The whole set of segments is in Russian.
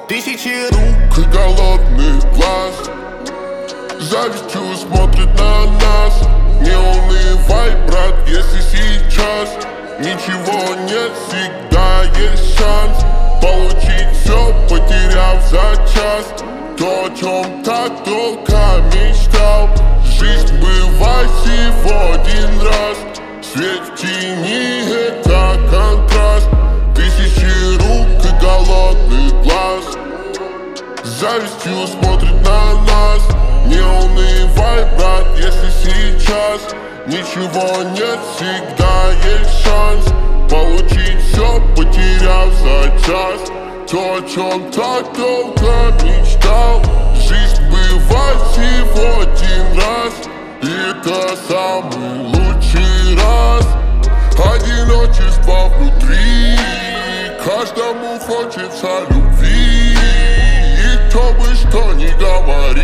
Тысячи рук и голодный глаз завистью смотрит на нас. Не унывай, брат, если сейчас ничего нет, всегда есть шанс получить все, потеряв за час. То, о чем так долго мечтал. Жизнь бывает всего один раз. Свет в тени — это контраст. Тысячи рук и голодный глаз завистью смотрит на нас. Не унывай, брат, если сейчас ничего нет, всегда есть шанс получить все, потеряв за час. То, о чем так долго мечтал. Жизнь бывает всего один раз, и это самый лучший раз. Одиночество внутри, каждому хочется любви. И кто бы что ни говорил,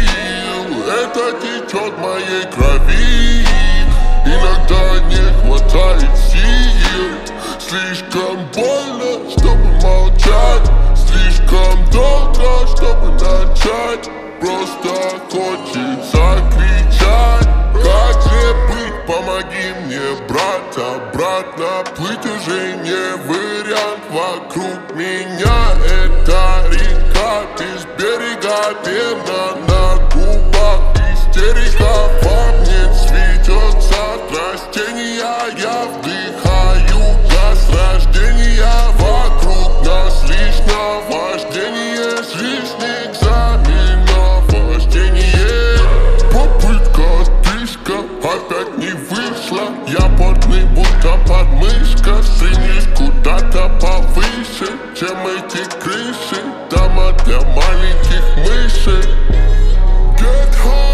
это течет в моей крови. Иногда не хватает сил, слишком больно, чтобы молчать, слишком долго, чтобы начать. Просто хочется кричать. Как же быть, помоги мне, брат. Обратно плыть уже не вариант. Вокруг меня это река, без берега пена на губах. Истерика во мне цветется от растения. Я вдыхаю газ рождения. Вокруг нас лишь наваждение, с лишних экзаменов вождение. Попытка, отдышка, опять не вышла. Я потный, будто подмышка. Стремлюсь куда-то повыше, чем эти крыши. Дома для маленьких мышей. Get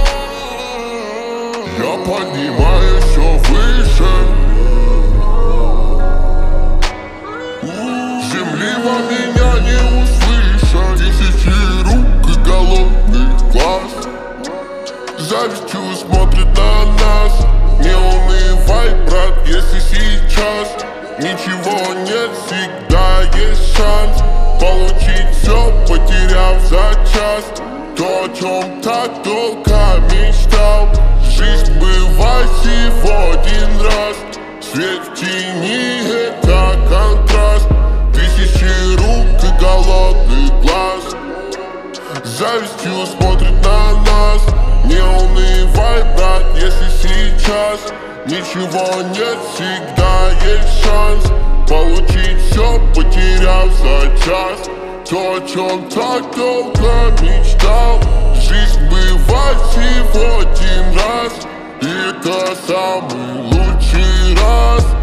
high. Я поднимаюсь все выше. Земли во меня не услышат. Тысячи рук и голодных глаз завистью смотрит на нас. Не унывай, брат, если сейчас ничего нет, всегда есть шанс получить все, потеряв за час. То, о чем так долго мечтал. Жизнь бывает всего один раз. Свет в тени — это контраст. Тысячи рук и голодный глаз завистью смотрит на нас. Не унывай, брат, если сейчас ничего нет, всегда есть шанс получить все, потеряв за час. То, о чем так долго мечтал. Жизнь бывает всего один раз, и это самый лучший раз.